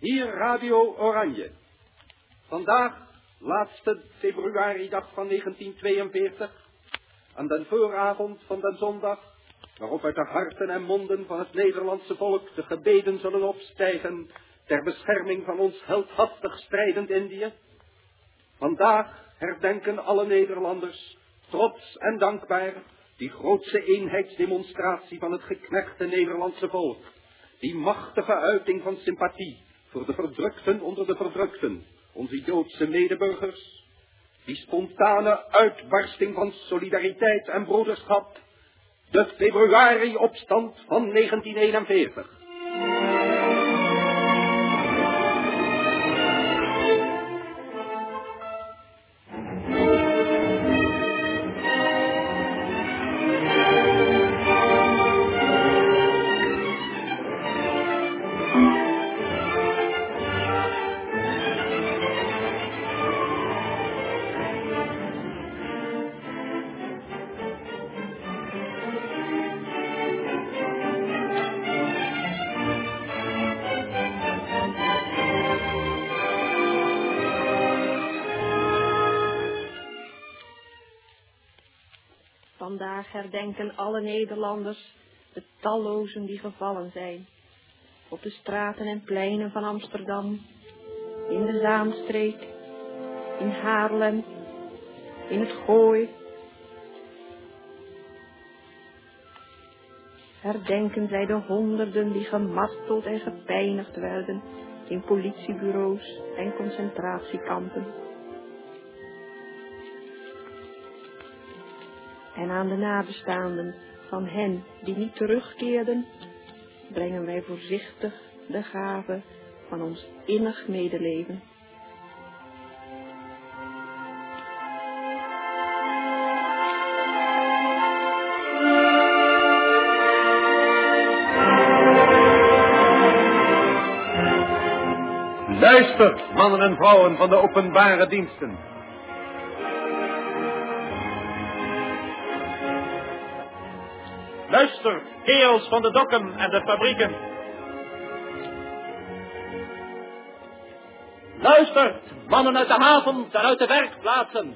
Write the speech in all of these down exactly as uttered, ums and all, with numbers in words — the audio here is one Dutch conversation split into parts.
Hier Radio Oranje. Vandaag, laatste februaridag van negentien tweeënveertig, aan den vooravond van den zondag, waarop uit de harten en monden van het Nederlandse volk de gebeden zullen opstijgen ter bescherming van ons heldhaftig strijdend Indië. Vandaag herdenken alle Nederlanders, trots en dankbaar, die grootse eenheidsdemonstratie van het geknechte Nederlandse volk, die machtige uiting van sympathie voor de verdrukten onder de verdrukten, onze Joodse medeburgers, die spontane uitbarsting van solidariteit en broederschap, de februari-opstand van negentien eenenveertig. Vandaag herdenken alle Nederlanders de tallozen die gevallen zijn. Op de straten en pleinen van Amsterdam, in de Zaanstreek, in Haarlem, in het Gooi. Herdenken zij de honderden die gemarteld en gepijnigd werden in politiebureaus en concentratiekampen. En aan de nabestaanden van hen die niet terugkeerden, brengen wij voorzichtig de gave van ons innig medeleven. Luister, mannen en vrouwen van de openbare diensten. Luister, kerels van de dokken en de fabrieken. Luister, mannen uit de havens en uit de werkplaatsen.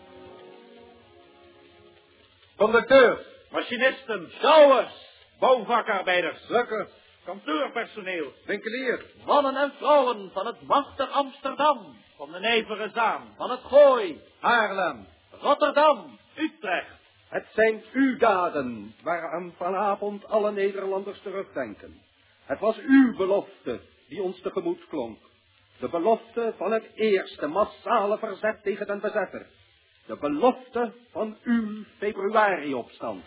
Conducteurs, machinisten, sjouwers, bouwvakarbeiders, drukkers, kantoorpersoneel, winkeliers, mannen en vrouwen van het machtig Amsterdam, van de Nijvere Zaan, van het Gooi, Haarlem, Rotterdam, Utrecht. Het zijn uw daden waaraan vanavond alle Nederlanders terugdenken. Het was uw belofte die ons tegemoet klonk. De belofte van het eerste massale verzet tegen den bezetter. De belofte van uw februari-opstand.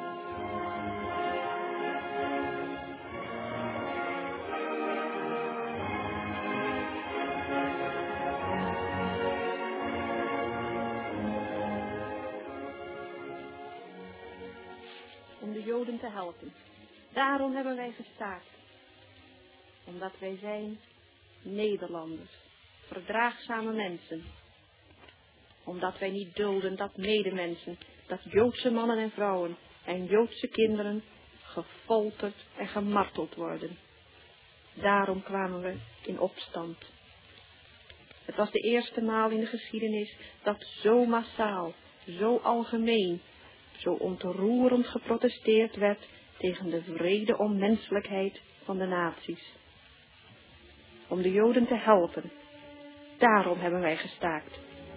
Om de Joden te helpen. Daarom hebben wij gestaakt. Omdat wij zijn Nederlanders, verdraagzame mensen. Omdat wij niet dulden dat medemensen, dat Joodse mannen en vrouwen en Joodse kinderen gefolterd en gemarteld worden. Daarom kwamen we in opstand. Het was de eerste maal in de geschiedenis dat zo massaal, zo algemeen, zo ontroerend geprotesteerd werd tegen de wrede onmenselijkheid van de nazi's. Om de Joden te helpen. Daarom hebben wij gestaakt.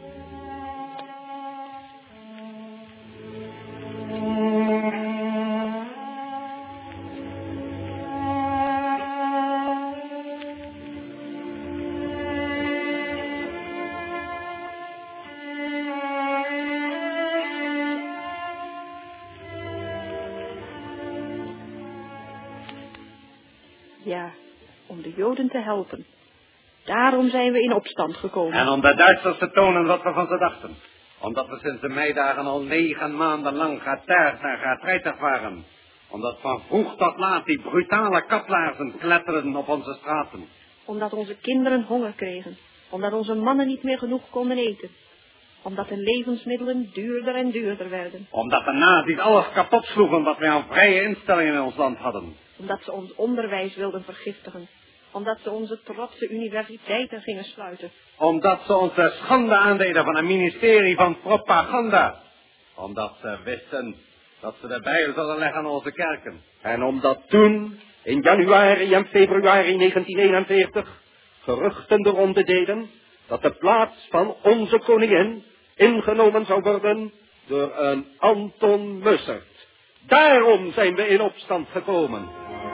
Ja, om de Joden te helpen. Daarom zijn we in opstand gekomen. En om de Duitsers te tonen wat we van ze dachten. Omdat we sinds de meidagen al negen maanden lang getergd en getreiterd waren. Omdat van vroeg tot laat die brutale kaplaarzen kletterden op onze straten. Omdat onze kinderen honger kregen. Omdat onze mannen niet meer genoeg konden eten. Omdat de levensmiddelen duurder en duurder werden. Omdat de nazi's alles kapot sloegen wat wij aan vrije instellingen in ons land hadden. Omdat ze ons onderwijs wilden vergiftigen. Omdat ze onze trotse universiteiten gingen sluiten. Omdat ze ons de schande aandeden van een ministerie van propaganda. Omdat ze wisten dat ze de bijl zullen leggen aan onze kerken. En omdat toen, in januari en februari negentien eenenveertig, geruchten de ronde deden dat de plaats van onze koningin ingenomen zou worden door een Anton Mussert. Daarom zijn we in opstand gekomen.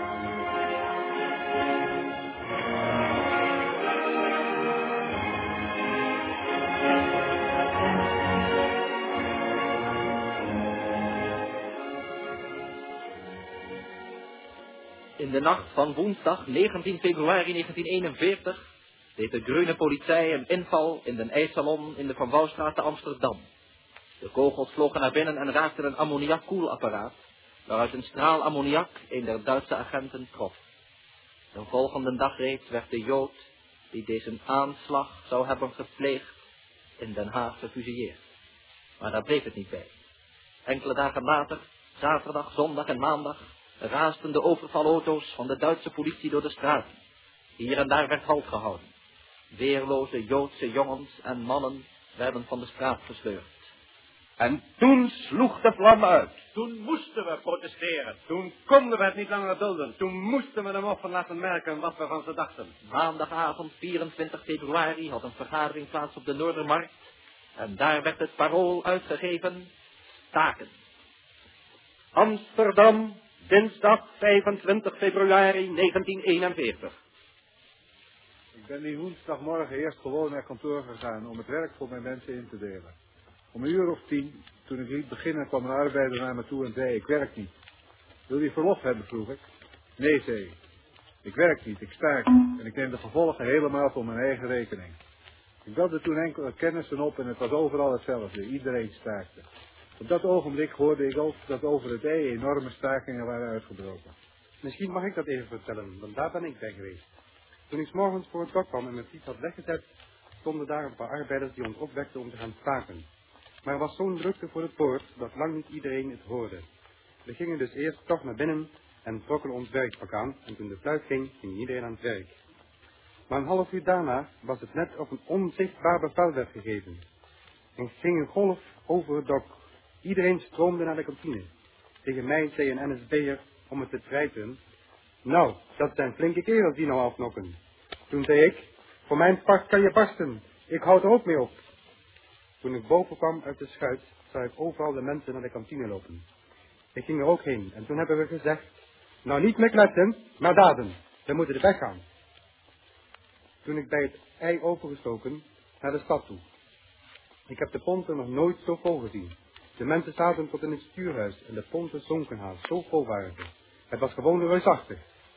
In de nacht van woensdag negentien februari negentien eenenveertig deed de Groene politie een inval in de ijssalon in de Van Wouwstraat te Amsterdam. De kogels vlogen naar binnen en raakten een ammoniakkoelapparaat, waaruit een straal ammoniak een der Duitse agenten trof. De volgende dag reeds werd de Jood, die deze aanslag zou hebben gepleegd, in Den Haag gefusilleerd. Maar daar bleef het niet bij. Enkele dagen later, zaterdag, zondag en maandag, raasden de overvalauto's van de Duitse politie door de straten. Hier en daar werd halt gehouden. Weerloze Joodse jongens en mannen werden van de straat gesleurd. En toen sloeg de vlam uit. Toen moesten we protesteren. Toen konden we het niet langer dulden. Toen moesten we de moffen laten merken wat we van ze dachten. Maandagavond vierentwintig februari had een vergadering plaats op de Noordermarkt. En daar werd het parool uitgegeven: staken. Amsterdam, dinsdag vijfentwintig februari negentien eenenveertig. Ik ben die woensdagmorgen eerst gewoon naar kantoor gegaan om het werk voor mijn mensen in te delen. Om een uur of tien, toen ik liet beginnen, kwam een arbeider naar me toe en zei: ik werk niet. Wil je verlof hebben, vroeg ik. Nee, zei ik. Ik werk niet, ik staak en ik neem de gevolgen helemaal voor mijn eigen rekening. Ik belde toen enkele kennissen op en het was overal hetzelfde. Iedereen staakte. Op dat ogenblik hoorde ik ook dat over het ei enorme stakingen waren uitgebroken. Misschien mag ik dat even vertellen, want daar ben ik bij geweest. Toen ik 's morgens voor het dak kwam en mijn fiets had weggezet, stonden daar een paar arbeiders die ons opwekten om te gaan staken. Maar er was zo'n drukte voor de poort dat lang niet iedereen het hoorde. We gingen dus eerst toch naar binnen en trokken ons werkpak aan en toen de fluit ging, ging iedereen aan het werk. Maar een half uur daarna was het net of een onzichtbaar bevel werd gegeven. En ging een golf over het dak. Iedereen stroomde naar de kantine. Tegen mij zei een N S B'er om het te twijten: nou, dat zijn flinke kerels die nou afnokken. Toen zei ik: voor mijn part kan je barsten, ik houd er ook mee op. Toen ik boven kwam uit de schuit, zag ik overal de mensen naar de kantine lopen. Ik ging er ook heen en toen hebben we gezegd: nou niet meer kletsen, maar daden, we moeten de weg gaan. Toen ik bij het ei opengestoken naar de stad toe. Ik heb de ponten nog nooit zo vol gezien. De mensen zaten tot in het stuurhuis en de ponten zonken haast, zo vol waren ze. Het was gewoon reusachtig.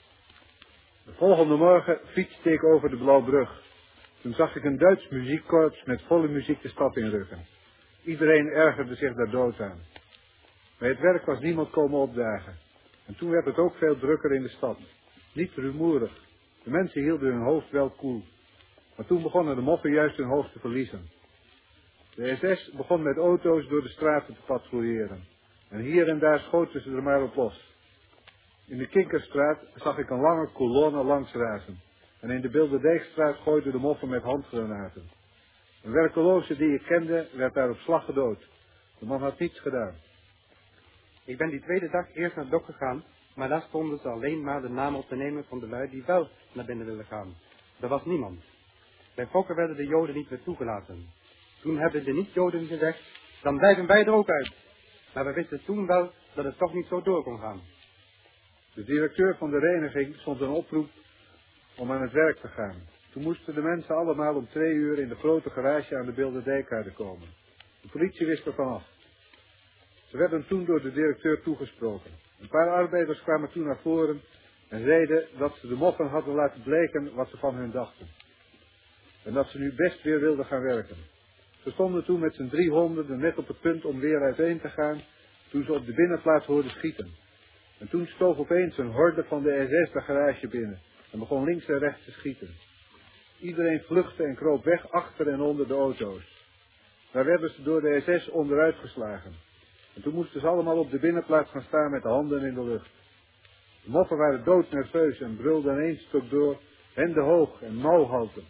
De volgende morgen fietste ik over de Blauwbrug. Toen zag ik een Duits muziekkorps met volle muziek de stad inrukken. Iedereen ergerde zich daar dood aan. Bij het werk was niemand komen opdagen. En toen werd het ook veel drukker in de stad. Niet rumoerig. De mensen hielden hun hoofd wel koel. Maar toen begonnen de moffen juist hun hoofd te verliezen. De S S begon met auto's door de straten te patrouilleren. En hier en daar schoten ze er maar op los. In de Kinkerstraat zag ik een lange kolonne langs razen. En in de Bilderdijkstraat gooiden de moffen met handgranaten. Een werkeloze die ik kende werd daar op slag gedood. De man had niets gedaan. Ik ben die tweede dag eerst naar het dok gegaan, maar daar stonden ze alleen maar de namen op te nemen van de lui die wel naar binnen wilden gaan. Er was niemand. Bij Fokker werden de Joden niet meer toegelaten. Toen hebben de niet-Joden gezegd: dan blijven wij er ook uit. Maar we wisten toen wel dat het toch niet zo door kon gaan. De directeur van de reiniging stond een oproep om aan het werk te gaan. Toen moesten de mensen allemaal om twee uur in de grote garage aan de Bilderdijkade komen. De politie wist er vanaf. Ze werden toen door de directeur toegesproken. Een paar arbeiders kwamen toen naar voren en zeiden dat ze de moffen hadden laten blijken wat ze van hun dachten. En dat ze nu best weer wilden gaan werken. Ze stonden toen met z'n driehonderd net op het punt om weer uiteen te gaan, toen ze op de binnenplaats hoorden schieten. En toen stoof opeens een horde van de S S de garage binnen en begon links en rechts te schieten. Iedereen vluchtte en kroop weg achter en onder de auto's. Daar werden ze door de S S onderuit geslagen. En toen moesten ze allemaal op de binnenplaats gaan staan met de handen in de lucht. De moffen waren doodnerveus en brulden één stuk door Wendehoog en Mouwhouten.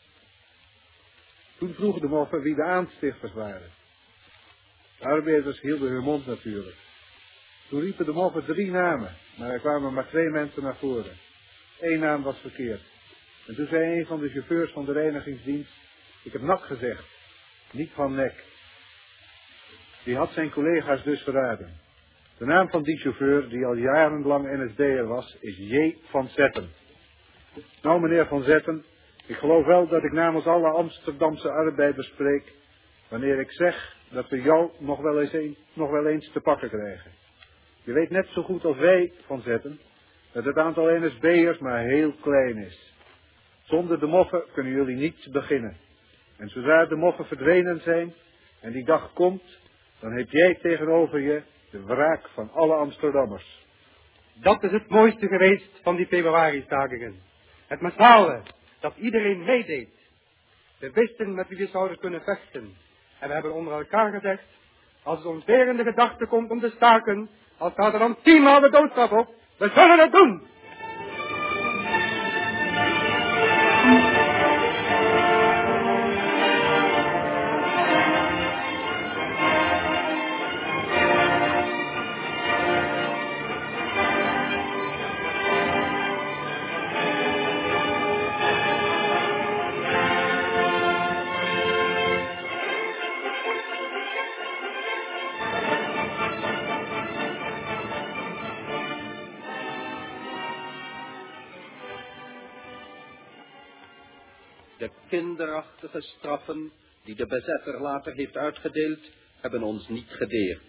Toen vroegen de moffen wie de aanstichters waren. De arbeiders hielden hun mond natuurlijk. Toen riepen de moffen drie namen, maar er kwamen maar twee mensen naar voren. Eén naam was verkeerd. En toen zei een van de chauffeurs van de reinigingsdienst: ik heb nak gezegd, niet van nek. Die had zijn collega's dus verraden. De naam van die chauffeur, die al jarenlang N S B'er was, is J. van Zetten. Nou, meneer Van Zetten, ik geloof wel dat ik namens alle Amsterdamse arbeiders spreek, wanneer ik zeg dat we jou nog wel eens, een, nog wel eens te pakken krijgen. Je weet net zo goed als wij, Van Zetten, dat het aantal N S B'ers maar heel klein is. Zonder de moffen kunnen jullie niets beginnen. En zodra de moffen verdwenen zijn en die dag komt, dan heb jij tegenover je de wraak van alle Amsterdammers. Dat is het mooiste geweest van die februaristakingen. Het massale, dat iedereen meedeed. We wisten met wie we zouden kunnen vechten. En we hebben onder elkaar gezegd, als het ons weer in de gedachte komt om te staken, al staat er dan tienmaal de doodstraf op, we zullen het doen! De kinderachtige straffen die de bezetter later heeft uitgedeeld, hebben ons niet gedeerd.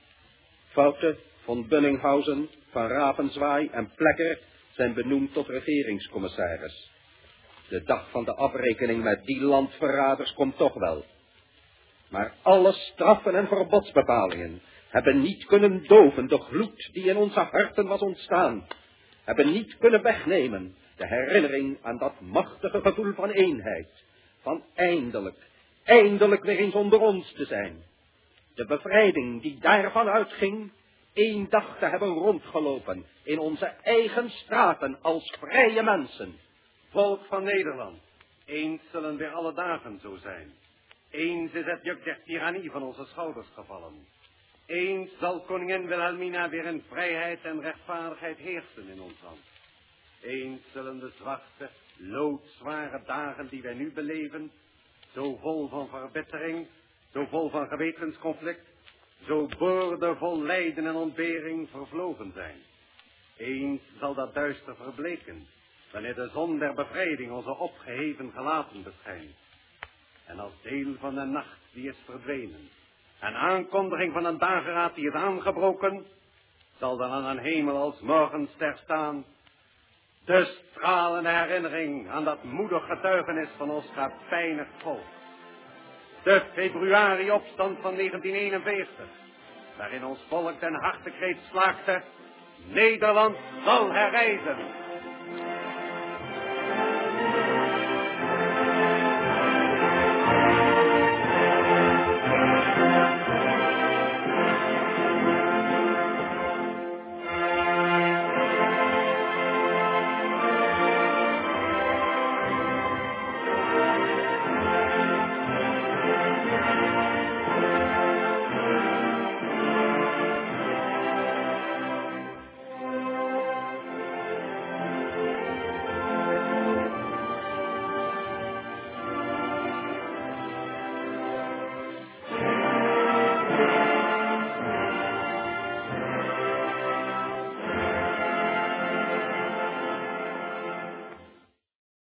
Foute, von Bunninghausen, Van Ravenzwaay en Plekker zijn benoemd tot regeringscommissaris. De dag van de afrekening met die landverraders komt toch wel. Maar alle straffen en verbodsbepalingen hebben niet kunnen doven de gloed die in onze harten was ontstaan, hebben niet kunnen wegnemen de herinnering aan dat machtige gevoel van eenheid, van eindelijk, eindelijk weer eens onder ons te zijn. De bevrijding die daarvan uitging, één dag te hebben rondgelopen in onze eigen straten als vrije mensen. Volk van Nederland, eens zullen weer alle dagen zo zijn. Eens is het juk der tirannie van onze schouders gevallen. Eens zal koningin Wilhelmina weer in vrijheid en rechtvaardigheid heersen in ons land. Eens zullen de zwarte, loodzware dagen die wij nu beleven, zo vol van verbittering, zo vol van gewetensconflict, zo boordevol lijden en ontbering vervlogen zijn. Eens zal dat duister verbleken, wanneer de zon der bevrijding onze opgeheven gelaten beschijnt. En als deel van de nacht die is verdwenen, en aankondiging van een dageraad die is aangebroken, zal dan aan een hemel als morgenster staan de stralende herinnering aan dat moedig getuigenis van ons gepijnigd volk. De februari-opstand van negentien eenenveertig, waarin ons volk ten hartekreet slaakte: Nederland zal herrijzen.